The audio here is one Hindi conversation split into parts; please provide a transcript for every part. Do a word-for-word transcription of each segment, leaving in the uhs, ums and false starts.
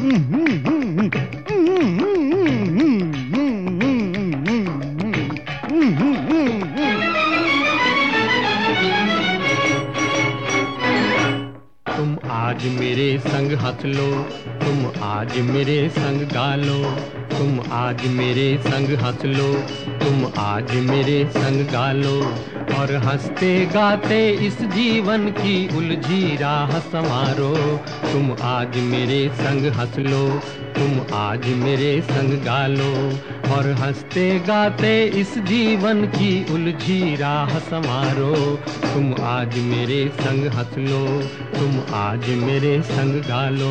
तुम आज मेरे संग हंस लो, तुम आज मेरे संग गा लो, तुम आज मेरे संग हंस लो, तुम आज मेरे संग गा लो, और हंसते गाते इस जीवन की उलझी राह संवारो। तुम आज मेरे संग हंस लो, तुम आज मेरे संग गा लो, और हंसते गाते इस जीवन की उलझी राह संवारो। तुम आज मेरे संग हंस लो, तुम आज मेरे संग गा लो।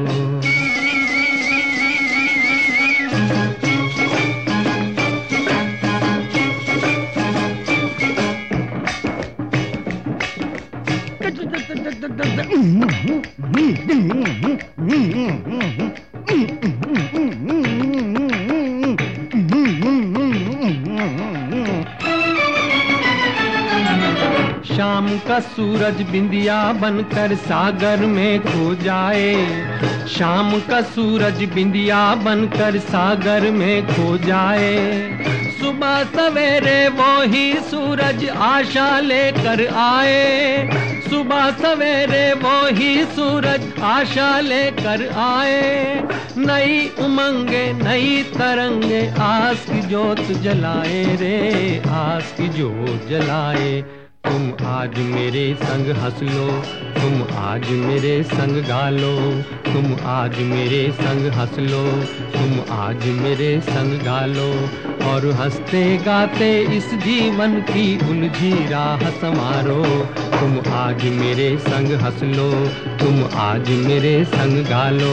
शाम का सूरज बिंदिया बनकर सागर में खो जाए, शाम का सूरज बिंदिया बनकर सागर में खो जाए, सुबह सवेरे वो ही सूरज आशा लेकर आए, सुबह सवेरे वो ही सूरज आशा लेकर आए, नई उमंगे नई तरंगे आस की जोत जलाए रे, आस की जोत जलाए। तुम आज मेरे संग हंस लो, तुम आज मेरे संग गा लो, तुम आज मेरे संग हंस लो, तुम आज मेरे संग गा लो, और हंसते गाते इस जीवन की उलझी राह संवारो। तुम आज मेरे संग हंस लो, तुम आज मेरे संग गा लो।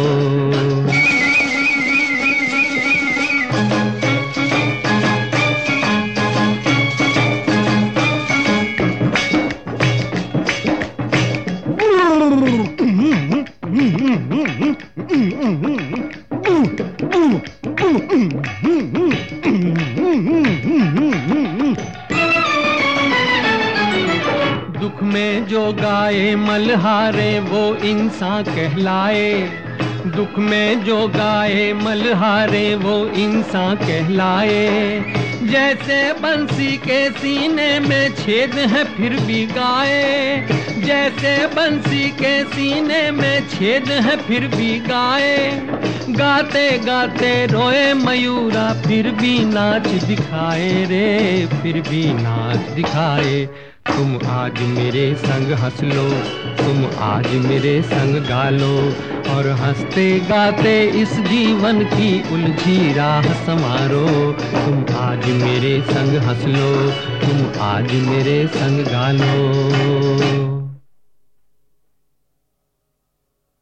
दुख में जो गाए मल्हारे वो इंसान कहलाए, दुख में जो गाए मल्हारे वो इंसान कहलाए, जैसे बंसी के सीने में छेद है फिर भी गाए, जैसे बंसी के सीने में छेद है फिर भी गाए, गाते गाते रोए मयूरा फिर भी नाच दिखाए रे, फिर भी नाच दिखाए। तुम आज मेरे संग हंस लो, तुम आज मेरे संग गा लो, और हंसते गाते इस जीवन की उलझी राह संवारो। तुम आज मेरे संग हंस लो, तुम आज मेरे संग गा लो।